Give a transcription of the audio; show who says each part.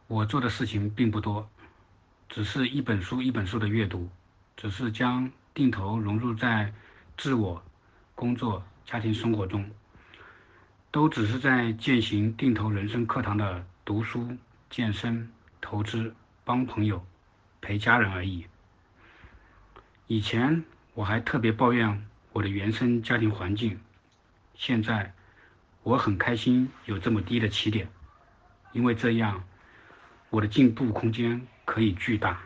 Speaker 1: 我做的事情并不多，只是一本书一本书的阅读，只是将定投融入在自我、工作、家庭生活中，都只是在践行定投人生课堂的读书、健身、投资、帮朋友、陪家人而已。以前我还特别抱怨我的原生家庭环境，现在我很开心有这么低的起点，因为这样我的进步空间可以巨大。